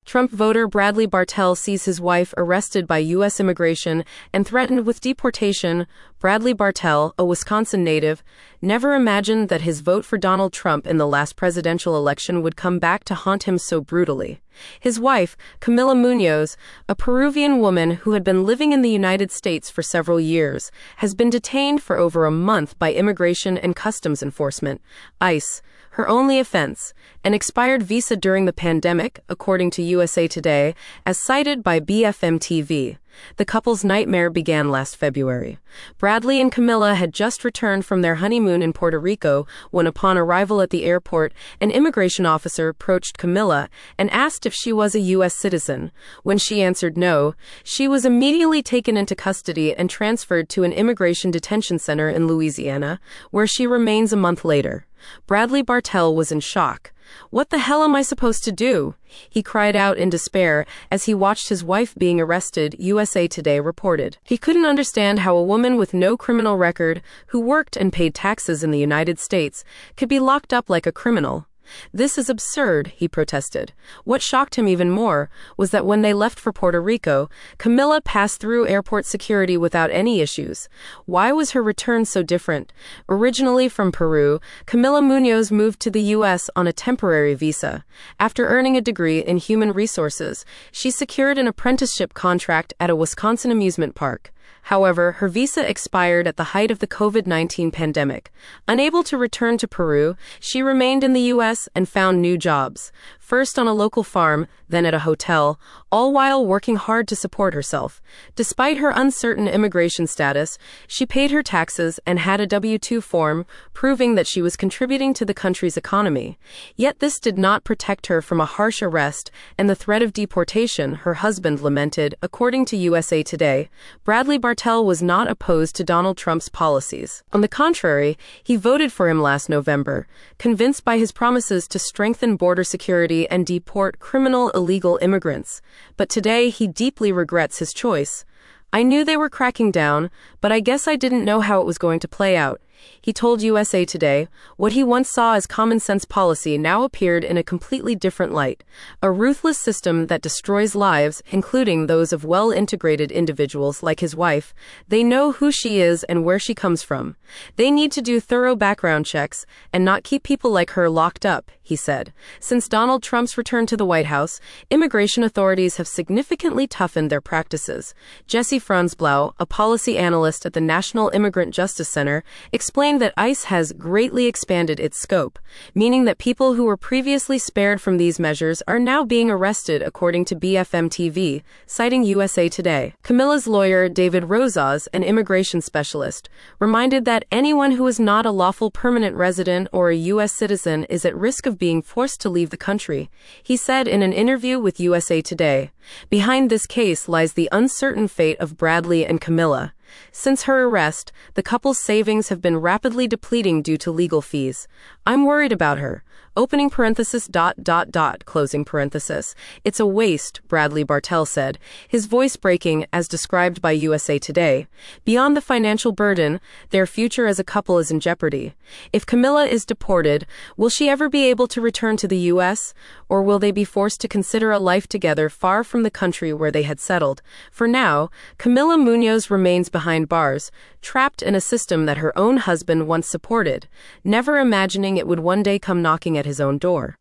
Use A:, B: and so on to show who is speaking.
A: Trump voter Bradley Bartell sees his wife arrested by U.S. immigration and threatened with deportation. Bradley Bartell, a Wisconsin native, never imagined that his vote for Donald Trump in the last presidential election would come back to haunt him so brutally. His wife, Camila Munoz, a Peruvian woman who had been living in the United States for several years, has been detained for over a month by Immigration and Customs Enforcement, ICE. Her only offense, an expired visa during the pandemic, according to USA Today, as cited by BFM TV. The couple's nightmare began last February. Bradley and Camila had just returned from their honeymoon in Puerto Rico when, upon arrival at the airport, an immigration officer approached Camila and asked if she was a U.S. citizen. When she answered no, she was immediately taken into custody and transferred to an immigration detention center in Louisiana, where she remains a month later. Bradley Bartell was in shock. "What the hell am I supposed to do?" he cried out in despair as he watched his wife being arrested, USA Today reported. He couldn't understand how a woman with no criminal record, who worked and paid taxes in the United States, could be locked up like a criminal. "This is absurd," he protested. What shocked him even more was that when they left for Puerto Rico, Camila passed through airport security without any issues. Why was her return so different? Originally from Peru, Camila Munoz moved to the U.S. on a temporary visa. After earning a degree in human resources, she secured an apprenticeship contract at a Wisconsin amusement park. However, her visa expired at the height of the COVID-19 pandemic. Unable to return to Peru, she remained in the U.S. and found new jobs, first on a local farm, then at a hotel, all while working hard to support herself. Despite her uncertain immigration status, she paid her taxes and had a W-2 form, proving that she was contributing to the country's economy. Yet this did not protect her from a harsh arrest and the threat of deportation, her husband lamented, according to USA Today. Bradley Bartell was not opposed to Donald Trump's policies. On the contrary, he voted for him last November, convinced by his promises to strengthen border security and deport criminal illegal immigrants. But today he deeply regrets his choice. "I knew they were cracking down, but I guess I didn't know how it was going to play out," he told USA Today. What he once saw as common sense policy now appeared in a completely different light. A ruthless system that destroys lives, including those of well-integrated individuals like his wife. They know who she is and where she comes from. They need to do thorough background checks and not keep people like her locked up, he said. Since Donald Trump's return to the White House, immigration authorities have significantly toughened their practices. Jesse Franzblau, a policy analyst at the National Immigrant Justice Center, explained that ICE has greatly expanded its scope, meaning that people who were previously spared from these measures are now being arrested, according to BFM TV, citing USA Today. Camila's lawyer, David Rosas, an immigration specialist, reminded that anyone who is not a lawful permanent resident or a U.S. citizen is at risk of being forced to leave the country. He said in an interview with USA Today, "Behind this case lies the uncertain fate of Bradley and Camila. Since her arrest, the couple's savings have been rapidly depleting due to legal fees. I'm worried about her. Opening parenthesis, closing parenthesis. It's a waste," Bradley Bartell said, his voice breaking as described by USA Today. Beyond the financial burden, their future as a couple is in jeopardy. If Camila is deported, will she ever be able to return to the U.S., or will they be forced to consider a life together far from the country where they had settled? For now, Camila Munoz remains behind bars, trapped in a system that her own husband once supported, never imagining it would one day come knocking at his own door.